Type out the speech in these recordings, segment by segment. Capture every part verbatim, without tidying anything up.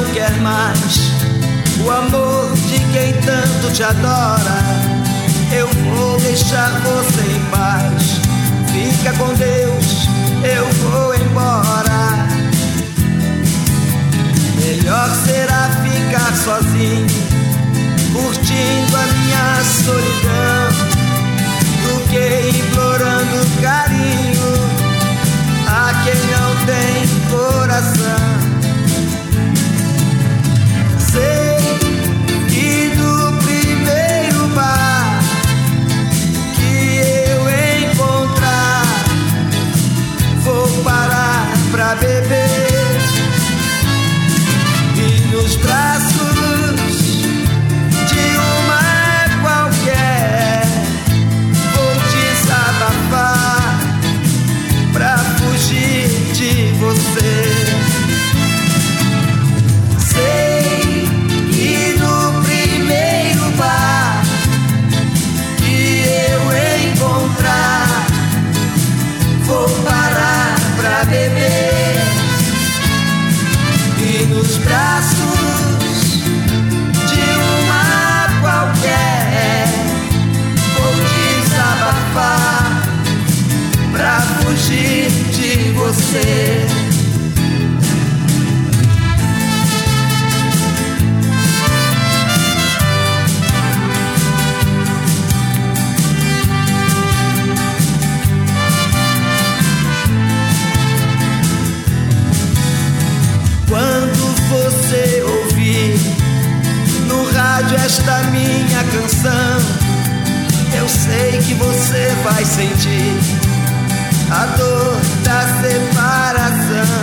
quer mais o amor de quem tanto te adora. Eu vou deixar você em paz. Fica com Deus, eu vou embora. Melhor será ficar sozinho, curtindo a minha solidão, do que implorando carinho a quem não tem coração. Sei que no primeiro bar que eu encontrar, vou parar pra beber, e nos braços de uma qualquer vou desabafar pra fugir de você. Sei que no primeiro bar que eu encontrar, vou parar pra beber, e nos braços de uma qualquer vou desabafar pra fugir de você. Quando você ouvir no rádio esta minha canção, eu sei que você vai sentir a dor da separação.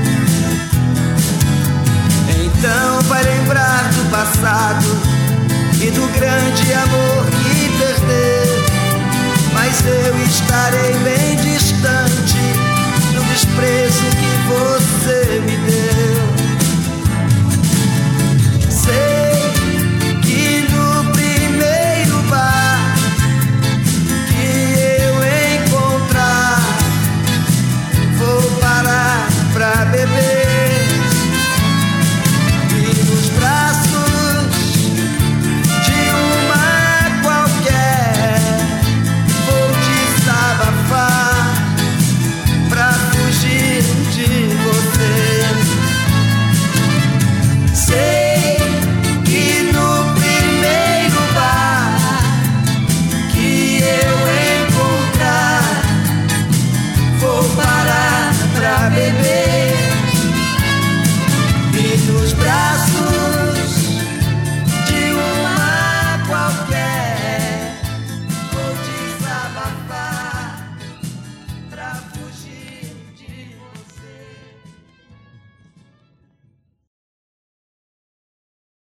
Então vai lembrar do passado e do grande amor que perdeu, mas eu estarei bem distante